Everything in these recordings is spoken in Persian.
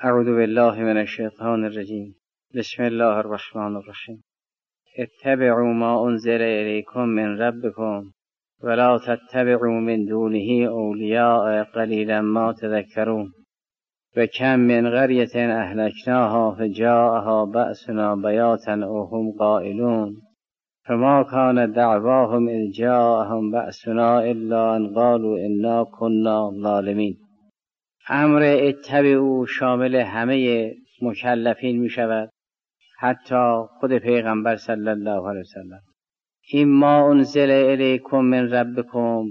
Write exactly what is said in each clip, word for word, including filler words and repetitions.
اعوذ بالله من الشیطان الرجیم. بسم الله الرحمن الرحیم. اتبعوا ما انزل الیکم من ربکم ولا تتبعوا من دونه اولیاء قلیلا ما تذکرون. و کم من قریة اهلکناها فجاءها بأسنا بیاتا او هم قائلون فما کان دعواهم اذ جاءهم بأسنا الا ان قالوا انا كنا ظالمین. امر اتبعوا شامل همه مکلفین می شود، حتی خود پیغمبر صلی الله علیه وسلم. این ما انزل الیکم من ربکم،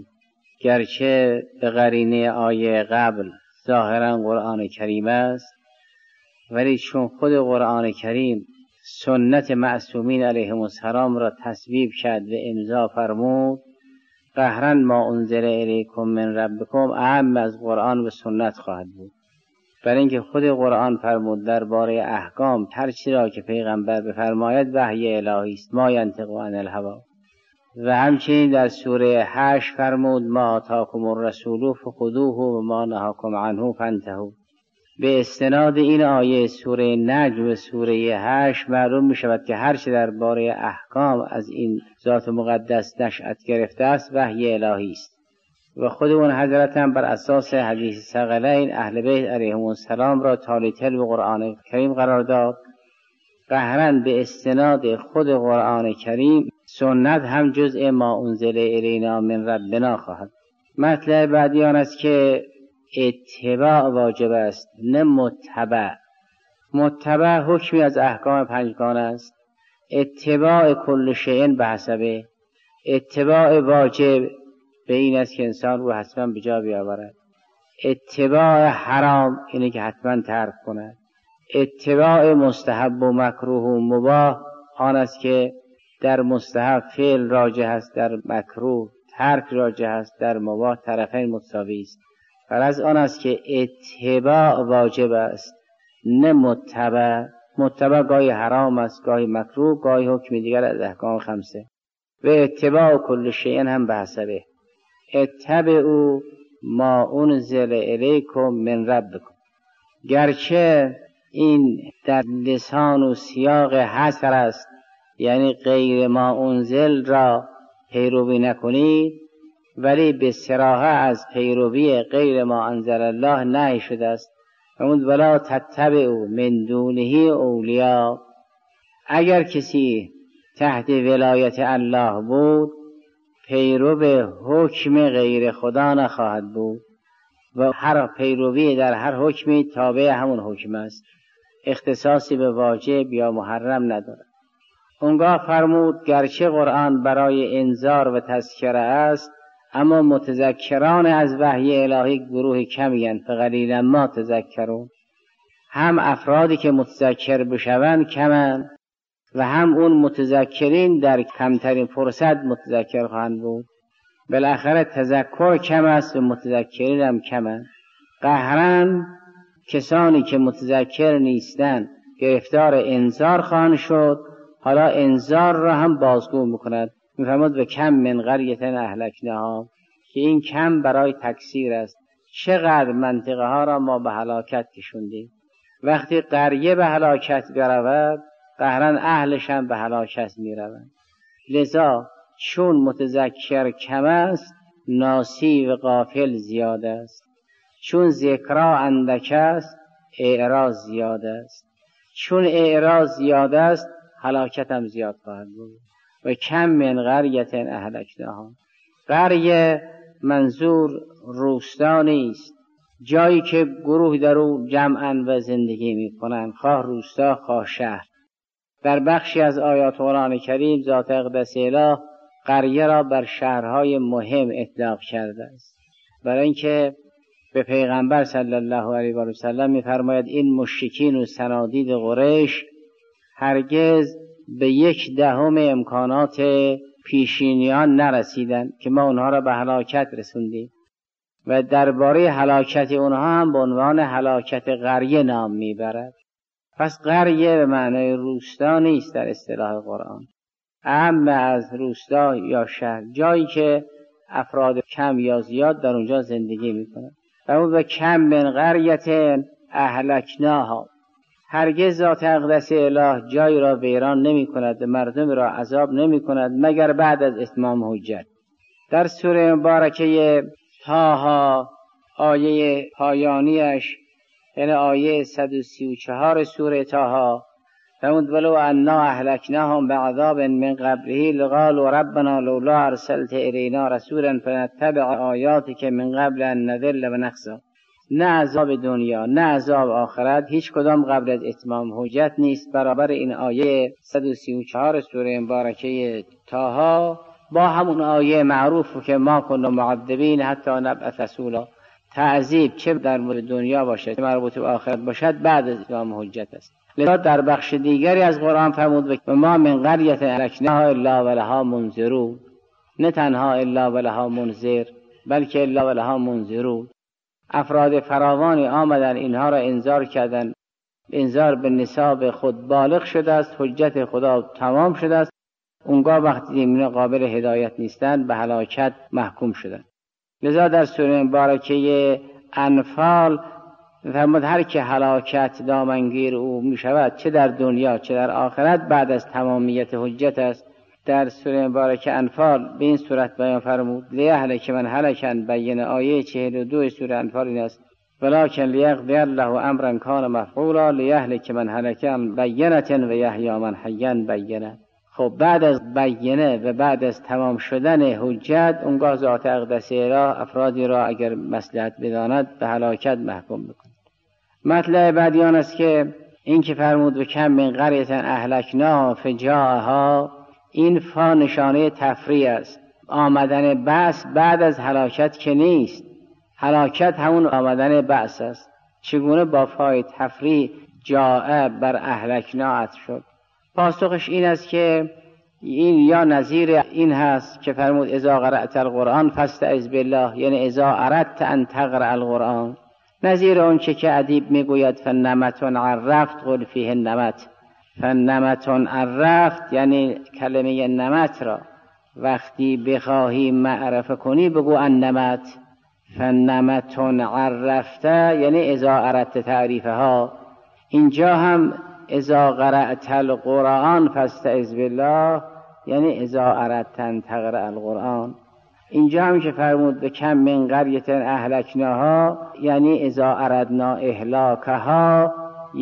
گرچه به قرینه آیه قبل ظاهرا قرآن کریم است، ولی چون خود قرآن کریم سنت معصومین علیهم السلام را تصویب کرد و امضا فرمود، قهرا ما انزل الیکم من ربکم اهم از قرآن و سنت خواهد بود. برای اینکه خود قرآن فرمود درباره احکام هر چیزی را که پیغمبر بفرماید وحی الهی است، ما ینطق عن الهوی. و همچنین در سوره هشت فرمود ما آتاکم الرسول فخذوه و ما نهاکم عنه فانتهوا. به استناد این آیه سوره نجم و سوره هشت معلوم می شود که هر چه درباره احکام از این ذات مقدس نشأت گرفته است وحی الهی است. و خود اون حضرت هم بر اساس حدیث ثقلین اهل بیت علیهم السلام را تالیتل به قرآن کریم قرار داد. قهرا به استناد خود قرآن کریم سنت هم جزء ما انزل الینا من ربنا خواهد. مطلب بعدی آن است که اتباع واجب است، نه متبع. متبع حکمی از احکام پنجگانه است. اتباع کل شیء به حسبه. اتباع واجب به این است که انسان رو حتما به جا بیاورد. اتباع حرام اینه که حتما ترک کند. اتباع مستحب و مکروه و مباح آن است که در مستحب فعل راجح است، در مکروه ترک راجح است، در مباح طرفین متساوی است. فرض آن است که اتباع واجب است، نه متبع. متبع گاهی حرام است، گاهی مکروه، گاهی حکم دیگر از احکام خمسه. و اتباع کل شیء هم به حسبه. اتبعوا ما انزل الیکم من ربکم. گرچه این در لسان و سیاق حصر است، یعنی غیر ما انزل را پیروی نکنید، ولی به صراحه از پیروی غیر ما انزل الله نهی شده است. فرمود ولا تتبعوا من دونه اولیاء. اگر کسی تحت ولایت الله بود پیرو به حکم غیر خدا نخواهد بود و هر پیروی در هر حکمی تابع همون حکم است، اختصاصی به واجب یا محرم ندارد. اونگاه فرمود گرچه قرآن برای انذار و تذکره است، اما متذکران از وحی الهی گروه کمی اند، فقلیلا ما تذکرون. هم افرادی که متذکر بشوند کمند و هم اون متذکرین در کمترین فرصت متذکر خواهند بود. بالاخره تذکر کم است و متذکرین هم کمند. قهرا کسانی که متذکر نیستند گرفتار انذار خواهند شد. حالا انذار را هم بازگو میکند. میفرماد و کم من قریة اهلکناها، که این کم برای تکثیر است. چقدر منطقه ها را ما به هلاکت کشوندیم. وقتی قریه به هلاکت برود قهرا اهلش هم به هلاکت میروند. لذا چون متذکر کم است ناسی و غافل زیاد است. چون ذکرا اندک است اعراض زیاد است. چون اعراض زیاد است هلاکت هم زیاد خواهد بود. و کم من قریة اهلکناها. قریه منظور روستا نیست، جایی که گروه در او جمعاً و زندگی می کنند، خواه روستا خواه شهر. در بخشی از آیات قرآن کریم ذات اقدس اله قریه را بر شهرهای مهم اطلاق کرده است، برای اینکه به پیغمبر صلی الله علیه و سلم می فرماید این مشرکین و صنادید قریش هرگز به یک دهم امکانات پیشینیان نرسیدند که ما اونها را به هلاکت رسوندیم. و درباره هلاکت اونها هم به عنوان هلاکت قریه نام میبرد. پس قریه به معنای روستا نیست در اصطلاح قرآن، اهم از روستا یا شهر، جایی که افراد کم یا زیاد در اونجا زندگی میکنند. و اون و کم من قریة اهلکناها، هرگز ذات اقدس اله جای را ویران نمی کند، مردم را عذاب نمی کند مگر بعد از اتمام حجت. در سوره مبارکه طه آیه پایانیش یعنی آیه صد و سی و چهار سوره طه فرمود ولو انا اهلکناهم بعذاب من قبله لقالوا ربنا لولا ارسلت الینا رسولا فنتبع آیاتک من قبل ان نذل و نخزی. نه عذاب دنیا نه عذاب آخرت هیچ کدام قبل از اتمام حجت نیست برابر این آیه صد و سی و چهار سوره مبارکه طه با همون آیه معروف که ما کنا معذبین حتی نبعث رسولا. تعذیب چه در مورد دنیا باشد چه مربوط به آخرت باشد بعد از اتمام حجت است. لذا در بخش دیگری از قرآن فرمود و ما من قریة اهلکناها الا ولها منذرون، نه تنها الا ولها منذر بلکه الا ولها منذرون. افراد فراوانی آمدن اینها را انذار کردن، انذار به نصاب خود بالغ شده است، حجت خدا تمام شده است، اونگاه وقتی اینا قابل هدایت نیستند به هلاکت محکوم شدند. لذا در سوره مبارکه انفال فرمود هر که هلاکت دامنگیر او می شود چه در دنیا چه در آخرت بعد از تمامیت حجت است. در سوره مبارکه انفال به این صورت بیان فرمود لیهلک من هلکن بین آیه چهل و دو سوره انفال این است ولکن لیقضی الله امرا کان مفعولا لیهلک من هلکن بینة و یحیی من حیا بینة. خب بعد از بینه و بعد از تمام شدن حجت اونگاه ذات اقدس اله افرادی را اگر مصلحت بداند به هلاکت محکوم میکند. مطلب بعدی آن است که این که فرمود و کم من قریة اهلکناها فجاءها، این فا نشانه تفریع است. آمدن بعث بعد از هلاکت که نیست، هلاکت همون آمدن بعث است. چگونه با فای تفریع جاء بر اهلکنا شد؟ پاسخش این است که این یا نظیر این هست که فرمود اذا قرأت القرآن فاستعذ بالله، یعنی اذا اردت ان تقرأ القرآن. نظیر اون که که ادیب میگوید فنمتون عرفت قل فیه نمت، فنمتون عرفت یعنی کلمه نمت را وقتی بخواهی معرفه کنی بگو النمت. فنمتون عرفته یعنی اذا اردت تعریفها. اینجا هم اذا قرأت القرآن فاستعذ بالله یعنی اذا اردت ان تقرأ القرآن. اینجا هم که فرمود به کم من قریة اهلکناها یعنی اذا اردنا اهلاکها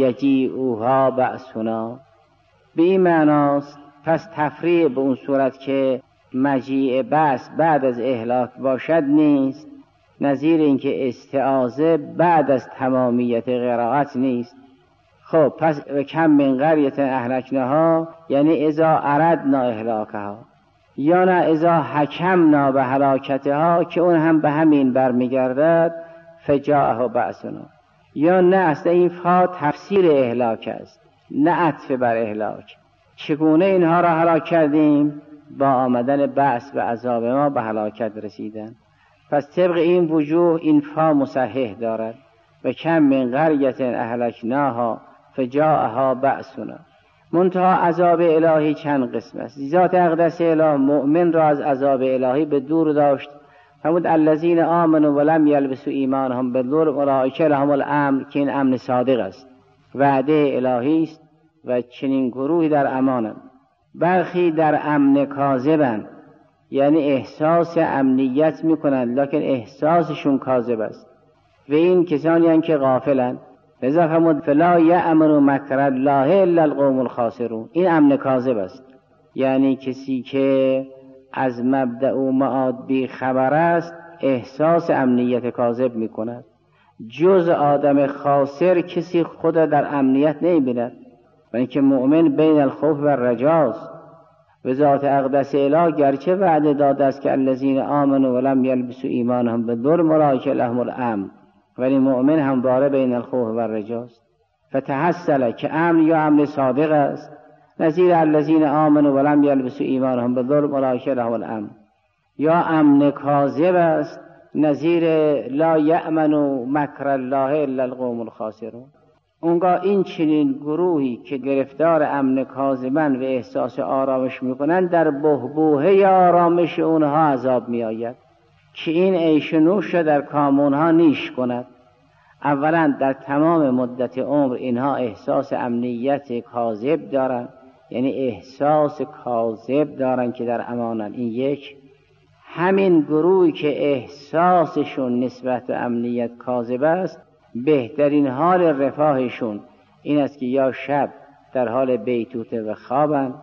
یجیئوها بأسنا. به این معناست. پس تفریع به اون صورت که مجیء بأس بعد از اهلاک باشد نیست، نظیر اینکه استعاذه بعد از تمامیت قرائت نیست. خب پس به کم من قریة اهلکناها یعنی اذا اردنا اهلاکها، یا نه اذا حکمنا به هلاکتها که اون هم به همین برمیگردد فجاءه بأسنا. یا نه اصلا این فا تفسیر اهلاک است نه عطف بر اهلاک. چگونه اینها را هلاک کردیم؟ با آمدن بأس و عذاب ما به هلاکت رسیدن. پس طبق این وجوه این فا مصحح دارد و کم من قریة اهلکناها فجاءها بأسنا. منتها عذاب الهی چند قسم است. ذات اقدس اله مؤمن را از عذاب الهی به دور داشت. فرمود الذین آمنوا ولم یلبسوا ایمانهم بالظلم اولئک لهم الامن، که این امن صادق است، وعده الهی است و چنین گروهی در امانند. برخی در امن کاذبند، یعنی احساس امنیت میکنند لکن احساسشون کاذب است و این کسانی هستند که غافلند. لذا فرمود فلا یأمن مکر الله الا القوم الخاسرون. این امن کاذب است، یعنی کسی که از مبدأ و معاد بی خبر است احساس امنیت کاذب می کند. جز آدم خاسر کسی خود در امنیت نمی بیند، و اینکه مؤمن بین الخوف و الرجاست. و ذات اقدس اله گرچه وعده داده است که الذین آمنوا ولم یلبسوا ایمانهم بالظلم اولئک لهم الامن، ولی مؤمن همواره بین الخوف و الرجاست. فتحصل که امن یا امن صادق است، نظیر الذین آمنوا ولم یلبسوا ایمانهم بالظلم اولئک لهم الامن. یا امن کاذب است، نظیر لا یأمن مکر الله الا القوم الخاسرون. اونگاه این چنین گروهی که گرفتار امن کاذبن و احساس آرامش میکنن در بحبوحه آرامش اونها عذاب میآید که این عیش و نوش در کام اونها نیش کند. اولا در تمام مدت عمر اینها احساس امنیت کاذب دارن، یعنی احساس کاذب دارن که در امانن. این یک. همین گروهی که احساسشون نسبت به امنیت کاذب است، بهترین حال رفاهشون این است که یا شب در حال بیتوته و خوابن،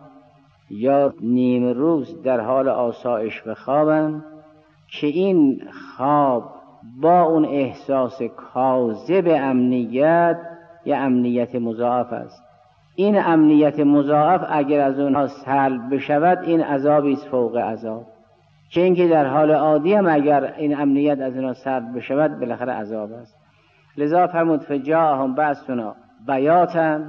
یا نیم روز در حال آسایش و خوابن، که این خواب با اون احساس کاذب امنیت یا امنیت مضاعف است. این امنیت مضاعف اگر از اونها سلب بشود، این عذابی است فوق عذاب، که اینکه در حال عادی هم اگر این امنیت از اونها سلب بشود بالاخره عذاب است. لذا فرمود فجاءهم بأسنا بیاتا،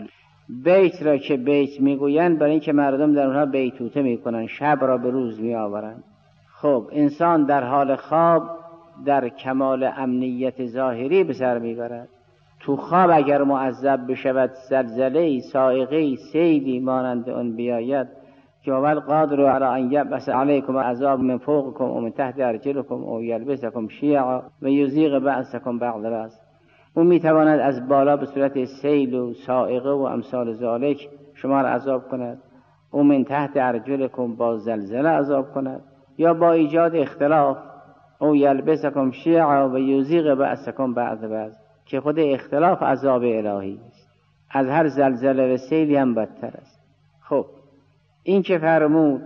بیت را که بیت میگویند برای اینکه مردم در اونها بیتوته میکنن، شب را به روز میآورند. خب انسان در حال خواب در کمال امنیت ظاهری به سر میبرد. تو خواب اگر معذب بشود، زلزله، صاعقه، سیلی مانند اون بیاید که اول قادر علی ان یبعث علیکم عذاب من فوقکم و من تحت ارجلکم او یلبسکم شیعا و یذیق بعضکم بعض بعض، اون میتواند از بالا به صورت سیل و صاعقه و امثال ذالک شما را عذاب کند، او من تحت ارجلکم با زلزله عذاب کند، یا با ایجاد اختلاف او یلبسکم شیعا و یذیق بعضکم بعض بعض، که خود اختلاف عذاب الهی است، از هر زلزله و سیلی هم بدتر است. خب این که فرمود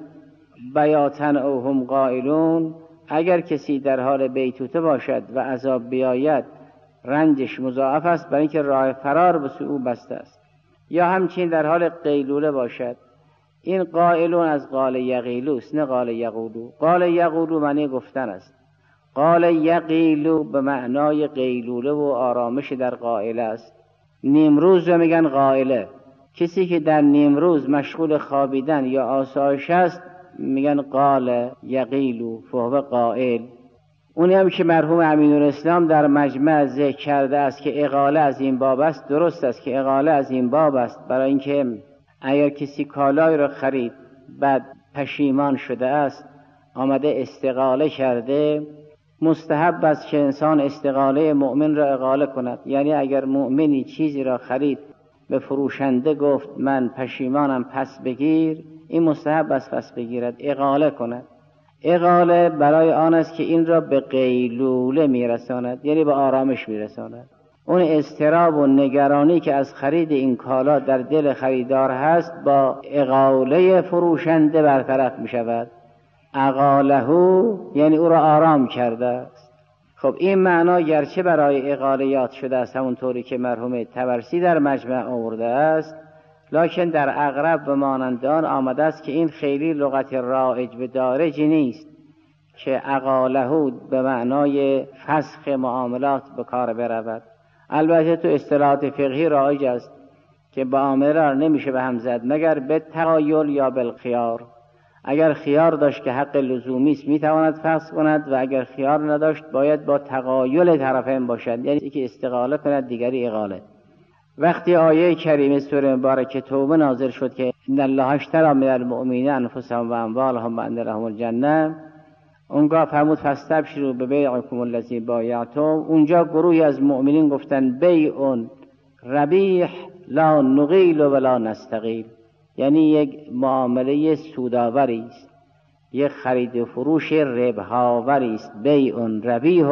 بیاتن او هم قائلون، اگر کسی در حال بیتوته باشد و عذاب بیاید رنجش مضاعف است، برای اینکه راه فرار به سوی او بسته است. یا همچنین در حال قیلوله باشد. این قائلون از قال یقیلو است، نه قال یقولو. قال یقولو معنی گفتن است، قال یقیلو به معنای قیلوله و آرامش در قائله است. نیمروز رو میگن قائله. کسی که در نیمروز مشغول خوابیدن یا آسایش است میگن قال یقیلو فهو قائل. اونی هم که مرحوم امینالاسلام در مجمع ذکر کرده است که اقاله از این باب است، درست است که اقاله از این باب است، برای اینکه اگر کسی کالای را خرید بعد پشیمان شده است، آمده استقاله کرده، مستحب است که انسان استقاله مؤمن را اقاله کند. یعنی اگر مؤمنی چیزی را خرید به فروشنده گفت من پشیمانم پس بگیر، این مستحب است پس بگیرد، اقاله کند. اقاله برای آن است که این را به قیلوله میرساند، یعنی به آرامش میرساند. اون اضطراب و نگرانی که از خرید این کالا در دل خریدار هست با اقاله فروشنده برطرف می شود. اقالهو یعنی او را آرام کرده است. خب این معنا گرچه برای اقاله یاد شده است، همونطوری که مرحوم طبرسی در مجمع آورده است، لکن در اغرب و مانند آن آمده است که این خیلی لغت رایج و دارج نیست که اقالهو به معنای فسخ معاملات به کار برود. البته تو اصطلاحات فقهی رایج است که معامله را نمیشه به هم زد مگر به تغایل یا بالخیار. اگر خیار داشت که حق لزومی است میتواند فسخ کند، و اگر خیار نداشت باید با تغایل طرفین باشد، یعنی یکی استقاله کند دیگری اقاله. وقتی آیه کریمه سوره مبارکه توبه نازل شد که ان الله اشتری من المؤمنین انفسهم و اموالهم بان لهم الجنه، اونجا فرمود فاستبشروا ببیعکم الذی بایعتم. اونجا گروهی از مؤمنین گفتن بیع ربیح لا نغیل ولا نستغیل، یعنی یک معامله سودآوری است، یک خرید و فروش ربح‌آوری است. بیع ربیح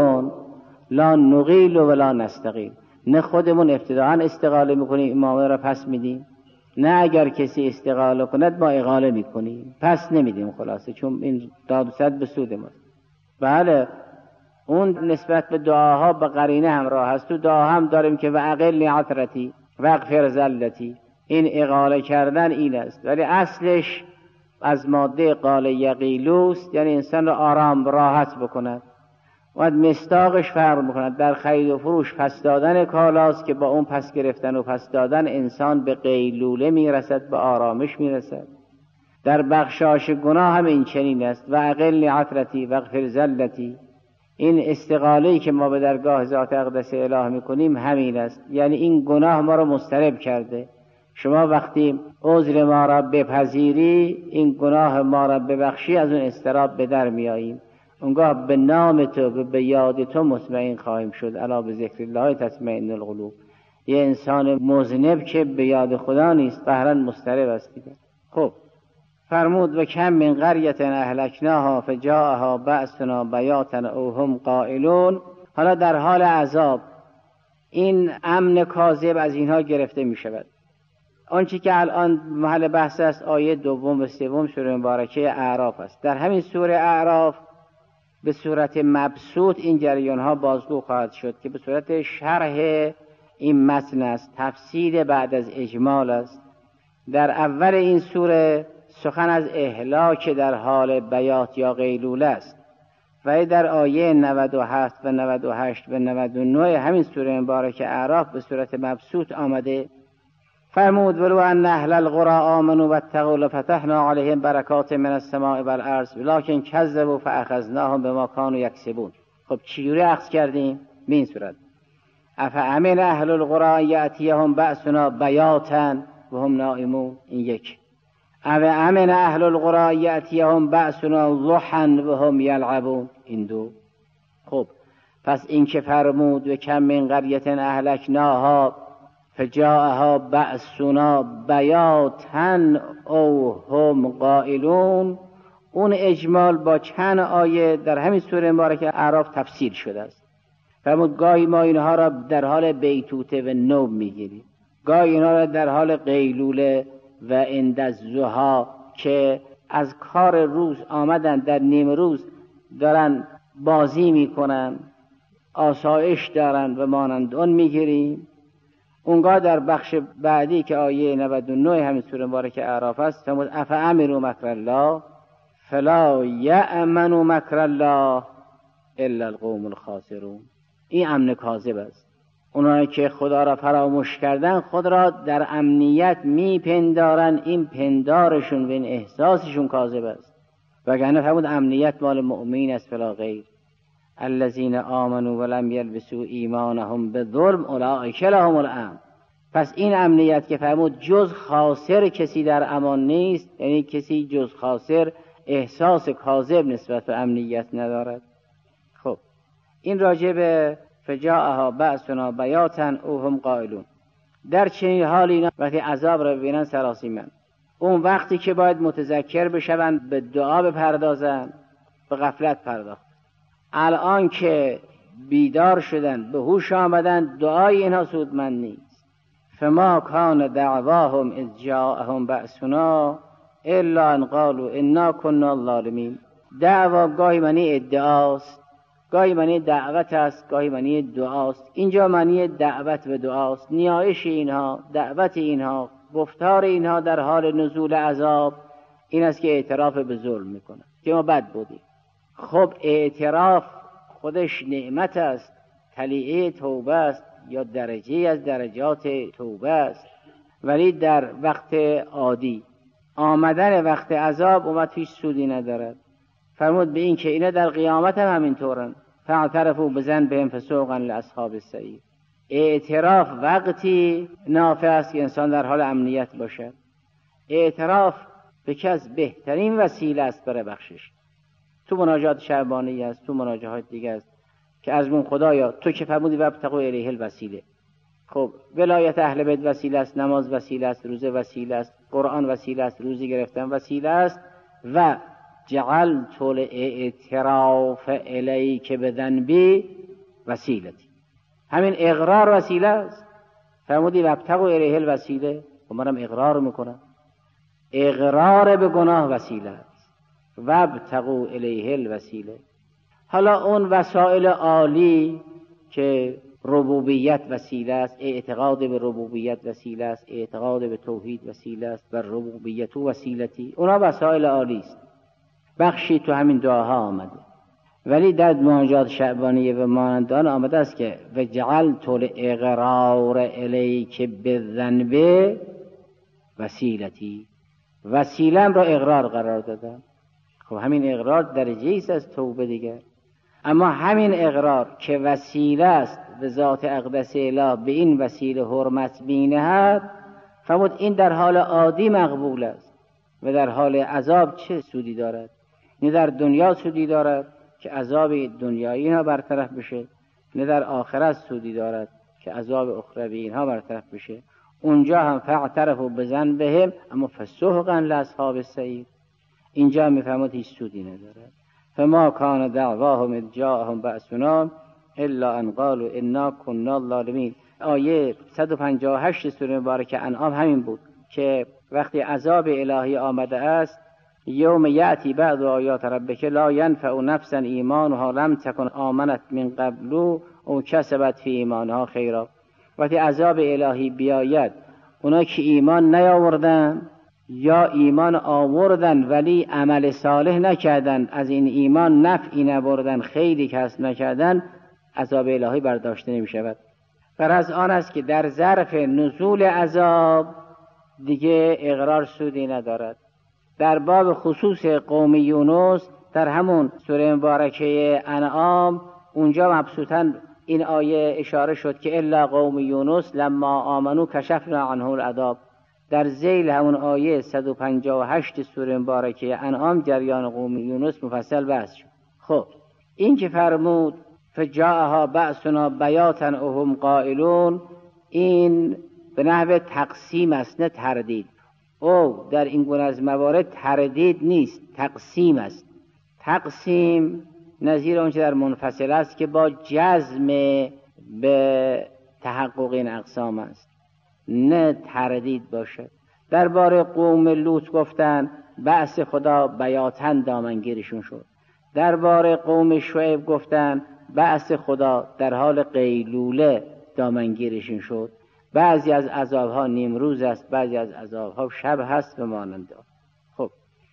لا نغیل ولا نستغیل، نه خودمون ابتداءً استقاله میکنیم این معامله را پس میدیم، نه اگر کسی استقاله کند ما اقاله میکنیم پس نمیدیم، خلاصه چون این داد و ستد به سود ماست. بله اون نسبت به دعاها به قرینه همراه هست. تو دعا هم داریم که و اقل عثرتی و اغفر ذلتی، این اقاله کردن این است، ولی اصلش از ماده قال یقیلوست، یعنی انسان را آرام راحت بکند. و مستاقش فرق میکند. در خرید و فروش پس دادن کالاست که با اون پس گرفتن و پس دادن انسان به قیلوله میرسد، به آرامش میرسد. در بخشایش گناه هم این چنین است، و اقل عثرتی و اغفر ذلتی. این استقاله‌ای که ما به درگاه ذات اقدس اله میکنیم همین است، یعنی این گناه ما رو مضطرب کرده. شما وقتی عذر ما را بپذیری، این گناه ما را ببخشی، از اون اضطراب به در میاییم. اونگاه به نام تو و به یاد تو مطمئن خواهیم شد. الا به ذکر الله تطمئن القلوب. یه انسان مذنب که به یاد خدا نیست قهرا مضطرب است دیگه. خب فرمود و کم من قریة اهلکناها فجاءها بأسنا بیاتا او هم قائلون. حالا در حال عذاب این امن کاذب از اینها گرفته می شود. آنچه که الان محل بحث است آیه دوم و سوم سوره مبارکه اعراف است. در همین سوره اعراف به صورت مبسوط این جریان ها بازگو خواهد شد که به صورت شرح این متن است، تفسیر بعد از اجمال است. در اول این سوره سخن از اهلاک در حال بیات یا قیلوله است و در آیه نود و هفت و نود و هشت و نود و نه همین سوره مبارکه اعراف به صورت مبسوط آمده. فرمود ولو ان اهل القرى آمنوا واتقوا لفتحنا علیهم برکات من السماء والارض ولکن کذبوا فاخذناهم بما كانوا یکسبون. خب چجوری اخذ کردیم؟ به این صورت افامن اهل القرى یاتیهم بأسنا بیاتا وهم نائمون. این یک. افامن اهل القرى یاتیهم بأسنا ضحا وهم یلعبون. این دو. خب پس این که فرمود و کم من قریة اهلکناها فجاءها بأسنا بیاتا او هم قائلون، اون اجمال با چند آیه در همین سوره مبارکه اعراف تفسیر شده است. فرمود گاهی ما اینها را در حال بیتوته و نوم میگیریم، گاهی اینها را در حال قیلوله و عند الضحی که از کار روز آمدن در نیم روز دارن بازی میکنن، آسایش دارن و مانند اون میگیریم. اونگاه در بخش بعدی که آیه نود و نه همین سوره مبارکه اعراف است فرمود افامنوا مکر الله فلا یأمن مکر الله الا القوم الخاسرون. این امن کاذب است. اونایی که خدا را فراموش کردن خود را در امنیت میپندارن، این پندارشون و این احساسشون کاذب است. وگرنه فرمود امنیت مال مؤمنین است فلا غیر. الذين آمنوا ولم يلبسوا ایمانهم بظلم اولئک لهم الامن. پس این امنیت که فرمود جز خاسر کسی در امان نیست، یعنی کسی جز خاسر احساس کاذب نسبت به امنیت ندارد. خب این راجع به فجاءها بأسنا بیاتا او هم قائلون. در چنین حالی اینا وقتی عذاب را ببینن سراسیمن، اون وقتی که باید متذکر بشوند به دعا بپردازن به غفلت پرداخت. الان که بیدار شدن به هوش آمدن دعای اینها سودمند نیست. فما کان دعواهم اذ جاءهم بأسنا الا ان قالوا انا كنا ظالمین. دعوا گاهی معنی ادعاست، گاهی معنی دعوت است، گاهی معنی دعاست. اینجا معنی دعوت و دعاست. نیایش اینها، دعوت اینها، گفتار اینها در حال نزول عذاب این است که اعتراف به ظلم میکنه که ما بد بودیم. خب اعتراف خودش نعمت است، طلیعه توبه است یا درجه از درجات توبه است، ولی در وقت عادی آمدن وقت عذاب اومد هیچ سودی ندارد. فرمود به این که اینا در قیامت هم همینطورن. فاعترفوا بذنبهم فسوقا لاصحاب السعیر. اعتراف وقتی نافع است که انسان در حال امنیت باشد. اعتراف به کس بهترین وسیله است برای بخشش. تو مناجات شعبانی است، تو مناجات دیگه است که از من خدایا تو که فرمودی وابتغوا الیه الوسیله. خب ولایت اهل بیت وسیله است، نماز وسیله است، روزه وسیله است، قرآن وسیله است، روزی گرفتن وسیله است و جعلت الاعتراف الیک بذنبی وسیلتی. همین اقرار وسیله است. فرمودی وابتغوا الیه الوسیله، و منم اقرار میکنم. اقرار به گناه وسیله است. وابتغوا الیه الوسیله. حالا اون وسائل عالی که ربوبیت وسیله است، اعتقاد به ربوبیت وسیله است، اعتقاد به توحید وسیله است و ربوبیت و وسیلتی، اونا وسائل عالی است. بخشی تو همین دعاها آمده، ولی در مناجات شعبانیه و مانندان آمده است که وجعلت الاقرار الیک بالذنب وسیلتی. وسیله‌ام را اقرار قرار دادم. خب همین اقرار درجه است از توبه دیگه. اما همین اقرار که وسیله است به ذات اقدس اله به این وسیله حرمت می‌نهد، فرمود این در حال عادی مقبول است و در حال عذاب چه سودی دارد؟ نه در دنیا سودی دارد که عذاب دنیایی اینها برطرف بشه، نه در آخرت سودی دارد که عذاب اخروی اینها برطرف بشه. اونجا هم فاعترفوا بذنبهم اما فسحقا لاصحاب السعیر، اینجا میفهمد هیچ سودی ندارد. فما کان دعواهم اذ جاءهم بأسنا الا ان قالوا انا كنا ظالمین. آیه صد و پنجاه و هشت سوره مبارکه انعام همین بود که وقتی عذاب الهی آمده است، یوم یأتی بعض آیات ربک لا ینفع نفسا ایمانها لم تکن آمنت من قبل او کسبت فی ایمانها خیرا. وقتی عذاب الهی بیاید، اونا که ایمان نیاوردن یا ایمان آوردن ولی عمل صالح نکردن، از این ایمان نفعی نبردن، خیلی کسب نکردن، عذاب الهی برداشته نمی شود. غرض آن است که در ظرف نزول عذاب دیگه اقرار سودی ندارد. در باب خصوص قوم یونس در همون سوره مبارکه انعام اونجا مبسوطاً این آیه اشاره شد که الا قوم یونس لما آمنو کشفنا عنه العذاب. در ذیل همون آیه صد و پنجاه و هشت سوره مبارکه انعام جریان قوم یونس مفصل بحث شد. خب این که فرمود فجاءها بأسنا بیاتا وهم قائلون، این به نحو تقسیم است نه تردید. او در این گونه از موارد تردید نیست، تقسیم است. تقسیم نظیر اونچه در منفصل است که با جزم به تحقق این اقسام است، نه تردید باشد. درباره قوم لوط گفتن بأس خدا بیاتن دامنگیرشون شد. درباره قوم شعیب گفتن بأس خدا در حال قیلوله دامنگیرشون شد. بعضی از عذابها نیمروز است، بعضی از عذابها شب هست و مانند آن. خب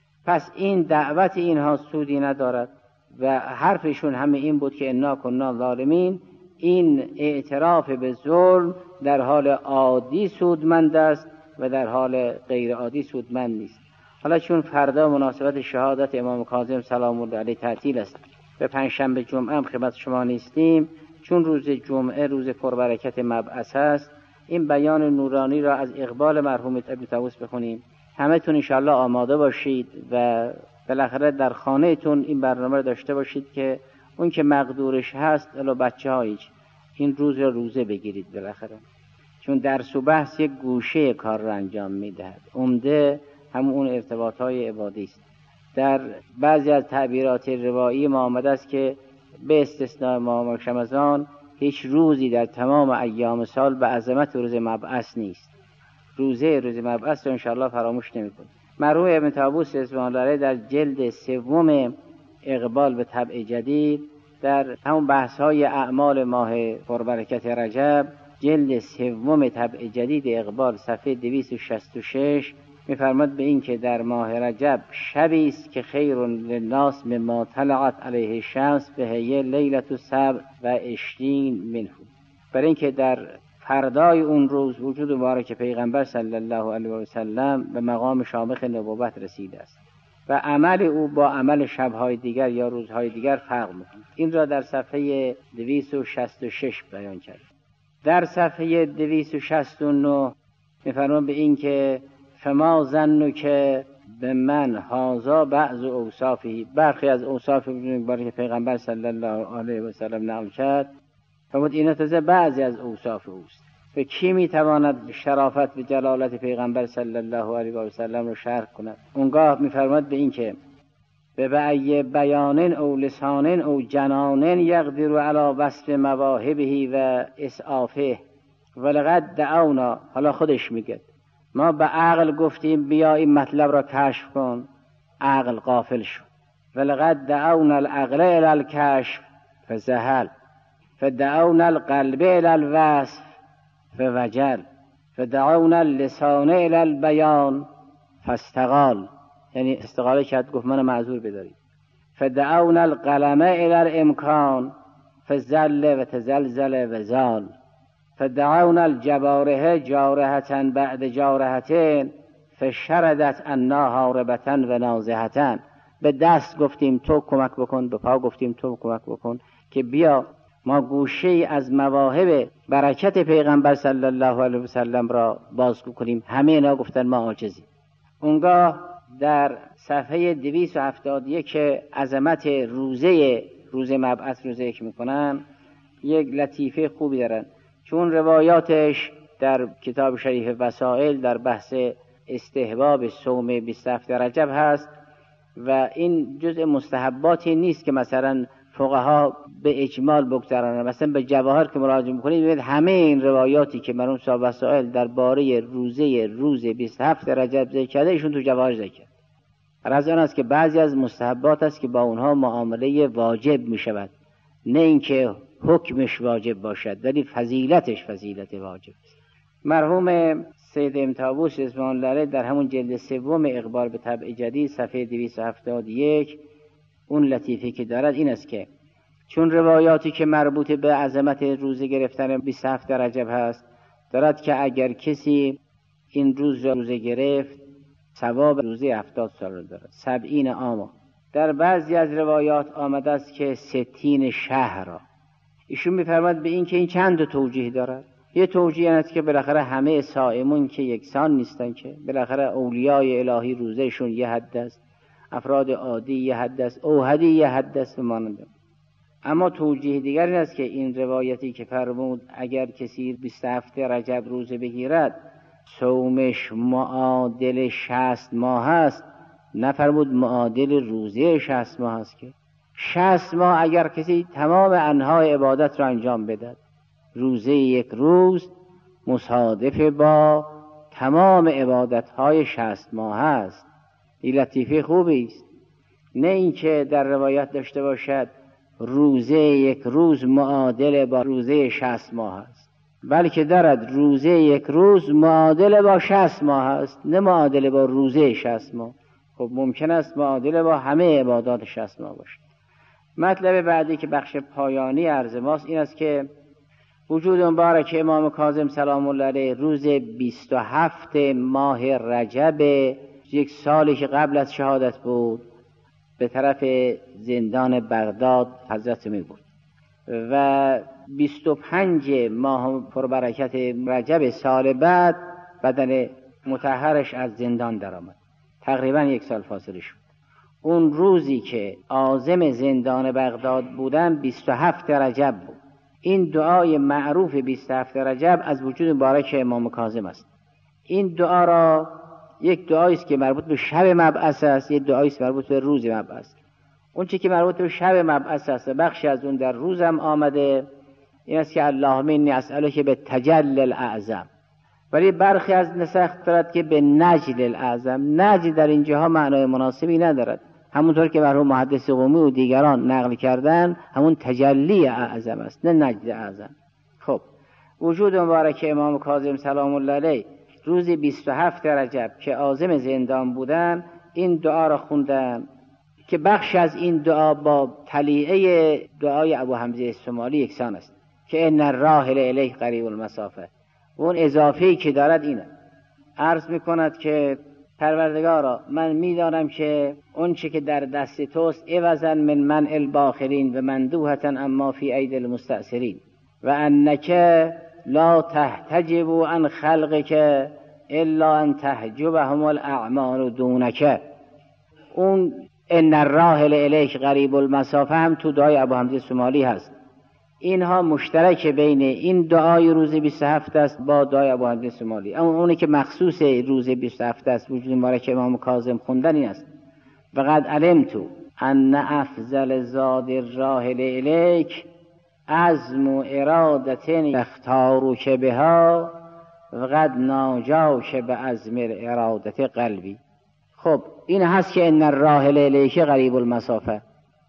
پس این دعوت اینها سودی ندارد و حرفشون همه این بود که انا کنا ظالمین. این اعتراف به ظلم در حال عادی سودمند است و در حال غیر عادی سودمند نیست. حالا چون فردا مناسبت شهادت امام کاظم سلام الله علیه تعطیل است و پنجشنبه جمعه هم خدمت شما نیستیم، چون روز جمعه روز پربرکت مبعث است، این بیان نورانی را از اقبال مرحوم ابن طاووس بخونیم. همه تون انشاءالله آماده باشید و بالاخره در خانه تون این برنامه را داشته باشید که اون که مقدورش هست الا بچه هایش این روز را روزه بگیرید بالاخره، چون درس و بحث یک گوشه کار را انجام میدهد. عمده همون اون ارتباط های عبادی است. در بعضی از تعبیرات روایی ما آمده است که به استثناء ماه رمضان هیچ روزی در تمام ایام سال به عظمت روز مبعث نیست. روزه روز مبعث رو انشاءالله فراموش نمی‌کنیم. مرحوم ابن طاووس رضوان الله علیه در جلد سوم اقبال به طبع جدید در همون بحث‌های اعمال ماه پربرکت رجب، جلد سوم طبع جدید اقبال صفحه دویست و شصت و شش می‌فرماد به این که در ماه رجب شبی است که خیر للناس مما طلعت علیه الشمس بهی لیلة السبع و عشرین منه. برای اینکه در فردای اون روز وجود مبارک پیغمبر صلی الله علیه و سلم به مقام شامخ نبوت رسیده است و عمل او با عمل شب‌های دیگر یا روزهای دیگر فرق می‌کند. این را در صفحه دویست و شصت و شش بیان کرد. در صفحه دویست و شصت و نه می‌فرماید به این که فما ظنک به من هازا بعض اوصافه، برخی از اوصاف مبارک پیغمبر صلی الله علیه و سلم نقل کرد. فرمود اینا تازه بعضی از اوصاف اوست. و کی میتواند شرافت و جلالت پیغمبر صلی الله علیه و سلم رو شرح کند؟ اونگاه میفرماد به این که به بأی بیانن او لسانن او جنانن یقدر علی وصف مواهبه و اسعافه ولقد دعونا. حالا خودش میگه ما به عقل گفتیم بیا این مطلب را کشف کن، عقل غافل شد. ولقد دعونا العقل الى الکشف فزهل، فدعونا القلب الى الوصف فوجل، فدعونا اللسان الى البیان فاستقال. یعنی استقاله کرد، گفت من معذور بدارید. فدعونا القلم الى الامکان فزل و تزلزل و زال، فدعونا الجوارح جارحة بعد جارحة فشردت انا هاربة و نازحة. به دست گفتیم تو کمک بکن، به پا گفتیم تو کمک بکن که بیا ما گوشه از مواهب برکت پیغمبر صلی الله علیه و سلم را بازگو کنیم. همه اینا گفتن ما عاجزیم. اونگاه در صفحه دویست و هفتاد و یک که عظمت روزه روز مبعث رو ذکر میکنن یک لطیفه خوبی دارن، چون روایاتش در کتاب شریف وسائل در بحث استحباب صوم بیست و هفت رجب هست و این جزء مستحباتی نیست که مثلا فقها به اجمال بگذارن. مثلا به جواهر که مراجعه میکنید ببینید همه این روایاتی که مرحوم صاحب وسائل درباره روزه روز بیست و هفت رجب ذکر کرده ایشون تو جواهر ذکر کرد. از آن است که بعضی از مستحبات است که با اونها معامله واجب میشود، نه اینکه حکمش واجب باشد ولی فضیلتش فضیلت واجب است. مرحوم سید ابن طاووس رضوان الله علیه در همون جلد سوم اخبار به طبع جدید صفحه دویست و هفتاد و یک اون لطیفه که دارد این است که چون روایاتی که مربوط به عظمت روزه گرفتن بیست و هفت رجب هست دارد که اگر کسی این روز را روزه گرفت ثواب روزه هفتاد سال را دارد، سبعین عام. در بعضی از روایات آمده است که ستین شهر را. ایشون می‌فرماید به این که این چند توجیه دارد. یه توجیه این است که بالاخره همه صائمون که یکسان نیستن، که بالاخره اولیای الهی روزهشون یه حد است، افراد عادی یه حد است، اوحدی یه حد است و مانند. اما توجیه دیگر این است که این روایتی که فرمود اگر کسی بیست و هفت رجب روزه بگیرد صومش معادل شصت ماه است، نفرمود معادل روزه شصت ماه است. که شصت ماه اگر کسی تمام انواع عبادت را انجام بدهد، روزه یک روز مصادف با تمام عبادت‌های شصت ماه است. این لطیفه خوبی است، نه اینکه در روایت داشته باشد روزه یک روز معادل با روزه شصت ماه است، بلکه دارد روزه یک روز معادل با شصت ماه است، نه معادل با روزه شصت ماه. خب ممکن است معادل با همه عبادات شصت ماه باشد. مطلب بعدی که بخش پایانی عرض ماست این است که وجود مبارک امام کاظم سلام الله علیه روز بیست و هفت ماه رجب یک سالی که قبل از شهادت بود به طرف زندان بغداد حضرت می بود و بیست و پنج ماه پربرکت رجب سال بعد بدن مطهرش از زندان درآمد. تقریبا یک سال فاصله شد. اون روزی که عازم زندان بغداد بودن بیست و هفت رجب بود. این دعای معروف بیست و هفت رجب از وجود مبارک امام کاظم است. این دعا را یک دعایی است که مربوط به شب مبعث است، یک دعایی است مربوط به روز مبعث. اون چیزی که مربوط به شب مبعث است بخشی از اون در روزم آمده، این است که اللهم انی اسألک به تجلی الاعظم، ولی برخی از نسخ دارد که به نجل الاعظم. نجل در اینجاها معنای مناسبی ندارد، همونطور که مرحوم محدث قمی و دیگران نقل کردن همون تجلی اعظم است نه نجل اعظم. خب وجود مبارک امام کاظم سلام الله علیه روز بیست و هفت رجب که عازم زندان بودن این دعا را خوندن که بخش از این دعا با تلیعه دعای ابو حمزه الصومالی یکسان است که ان الراحل الیه قریب المسافه. اون اضافه‌ای که دارد اینه، عرض میکند که پروردگارا من میدانم که اون چه که در دست توست عوضا من منع الباخرین و مندوحة اما فی اید المستأثرین و انک لا تحتجب عن خلقک الا ان تحجبهم الاعمال دونک. اون ان الراحل الیک قریب المسافه هم تو دعای ابو حمزه الصومالی هست. اینها مشترک بین این دعای روز بیست و هفت است با دعای ابو حمزه الصومالی. اما اونی که مخصوص روز بیست و هفت است وجود مبارک امام کاظم خوندن این است: وقد علمت ان افضل زاد الراحل الیک عزم و ارادت یختارک بها وقد ناجاک به عزم ارادت قلبی. خب این هست که ان الراحل الیک قریب المسافه،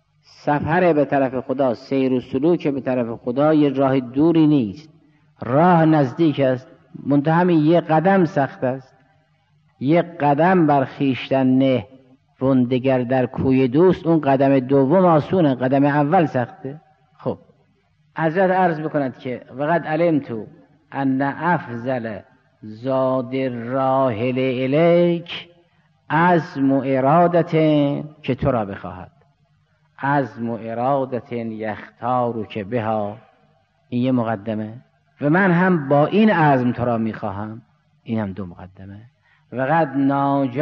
سفر به طرف خدا، سیر و سلوک به طرف خدا یه راه دوری نیست، راه نزدیک است، منتها یه قدم سخت است. یک قدم بر خویشتن نه وان دگر در کوی دوست، اون قدم دوم آسونه، قدم اول سخته. خب حضرت عرض بکند که وقد علمت ان افضل زاد الراحل الیک عزم و ارادت که تو را بخواهد، عزم و ارادت یختارو که بها. این یه مقدمه و من هم با این عزم تو را میخواهم، این هم دو مقدمه. وقد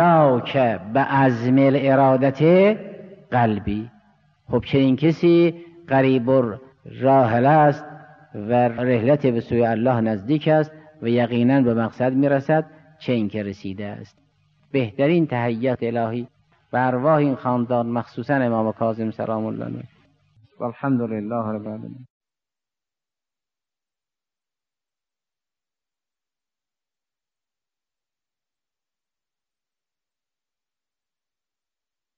ناجاک به عزم الارادت قلبی. خب چه این کسی قریب الراحل است و رحلت به سوی الله نزدیک است و یقینا به مقصد میرسد، چه اینکه رسیده است. بهترین تحیت الهی به ارواح این خاندان، مخصوصا امام کاظم سلام الله علیه. والحمد لله رب العالمین.